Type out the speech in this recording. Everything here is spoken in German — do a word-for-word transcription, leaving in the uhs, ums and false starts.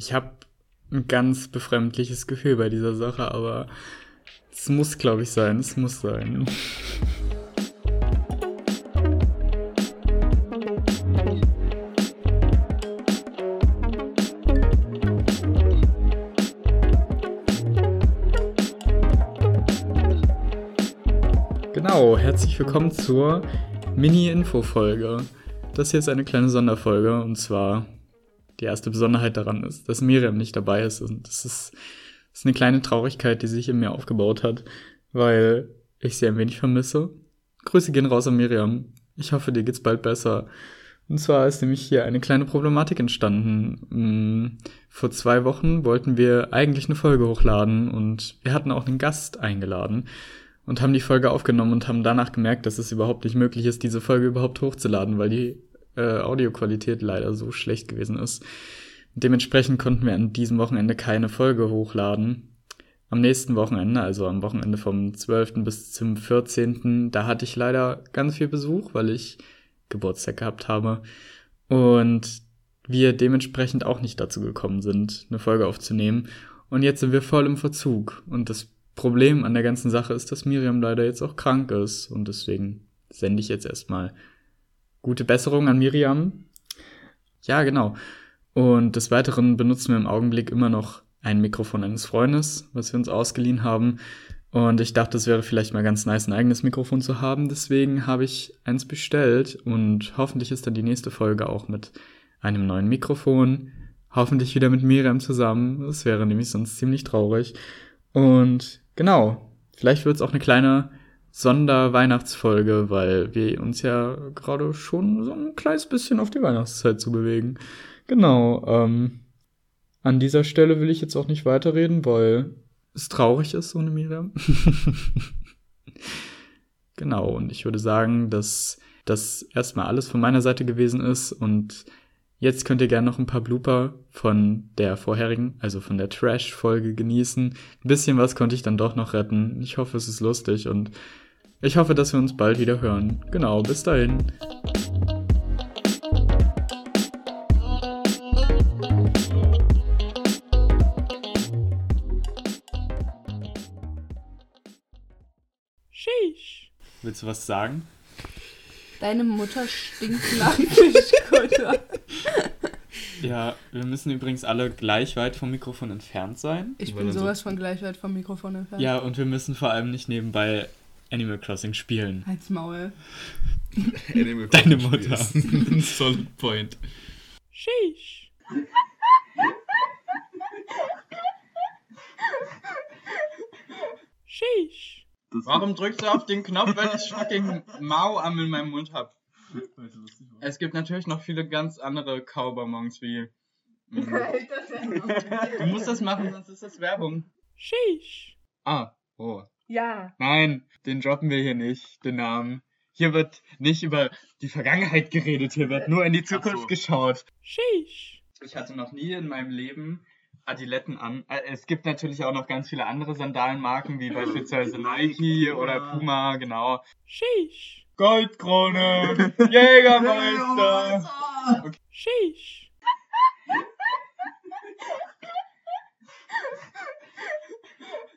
Ich habe ein ganz befremdliches Gefühl bei dieser Sache, aber es muss, glaube ich, sein. Es muss sein. Genau, herzlich willkommen zur Mini-Info-Folge. Das hier ist eine kleine Sonderfolge und zwar die erste Besonderheit daran ist, dass Miriam nicht dabei ist und das ist, das ist eine kleine Traurigkeit, die sich in mir aufgebaut hat, weil ich sie ein wenig vermisse. Grüße gehen raus an Miriam. Ich hoffe, dir geht's bald besser. Und zwar ist nämlich hier eine kleine Problematik entstanden. Vor zwei Wochen wollten wir eigentlich eine Folge hochladen und wir hatten auch einen Gast eingeladen und haben die Folge aufgenommen und haben danach gemerkt, dass es überhaupt nicht möglich ist, diese Folge überhaupt hochzuladen, weil die äh, Audioqualität leider so schlecht gewesen ist. Dementsprechend konnten wir an diesem Wochenende keine Folge hochladen. Am nächsten Wochenende, also am Wochenende vom zwölften bis zum vierzehnten, da hatte ich leider ganz viel Besuch, weil ich Geburtstag gehabt habe und wir dementsprechend auch nicht dazu gekommen sind, eine Folge aufzunehmen. Und jetzt sind wir voll im Verzug. Und das Problem an der ganzen Sache ist, dass Miriam leider jetzt auch krank ist. Und deswegen sende ich jetzt erstmal gute Besserung an Miriam. Ja, genau. Und des Weiteren benutzen wir im Augenblick immer noch ein Mikrofon eines Freundes, was wir uns ausgeliehen haben. Und ich dachte, es wäre vielleicht mal ganz nice, ein eigenes Mikrofon zu haben. Deswegen habe ich eins bestellt. Und hoffentlich ist dann die nächste Folge auch mit einem neuen Mikrofon. Hoffentlich wieder mit Miriam zusammen. Das wäre nämlich sonst ziemlich traurig. Und genau, vielleicht wird es auch eine kleine Sonderweihnachtsfolge, weil wir uns ja gerade schon so ein kleines bisschen auf die Weihnachtszeit zu bewegen. Genau, ähm, an dieser Stelle will ich jetzt auch nicht weiterreden, weil es traurig ist ohne Miriam. Genau, und ich würde sagen, dass das erstmal alles von meiner Seite gewesen ist und jetzt könnt ihr gerne noch ein paar Blooper von der vorherigen, also von der Trash-Folge genießen. Ein bisschen was konnte ich dann doch noch retten. Ich hoffe, es ist lustig und ich hoffe, dass wir uns bald wieder hören. Genau, bis dahin. Sheesh. Willst du was sagen? Deine Mutter stinkt nach Fischkutter. Ja, wir müssen übrigens alle gleich weit vom Mikrofon entfernt sein. Ich bin sowas so von gleich weit vom Mikrofon entfernt. Ja, und wir müssen vor allem nicht nebenbei Animal Crossing spielen. Halt's Maul. Animal Crossing Deine Mutter. Solid point. Sheesh. Sheesh. Warum drückst du auf den Knopf, wenn ich fucking Mauam in meinem Mund hab? Es gibt natürlich noch viele ganz andere Kaubonbons wie... Mm. Du musst das machen, sonst ist das Werbung. Sheesh. Ah, oh. Ja. Nein, den droppen wir hier nicht, den Namen. Hier wird nicht über die Vergangenheit geredet, hier wird nur in die Zukunft so. geschaut. Sheesh. Ich hatte noch nie in meinem Leben Adiletten an. Es gibt natürlich auch noch ganz viele andere Sandalenmarken, wie beispielsweise Nike oder Puma, genau. Sheesh. Goldkrone, Jägermeister. Sheesh.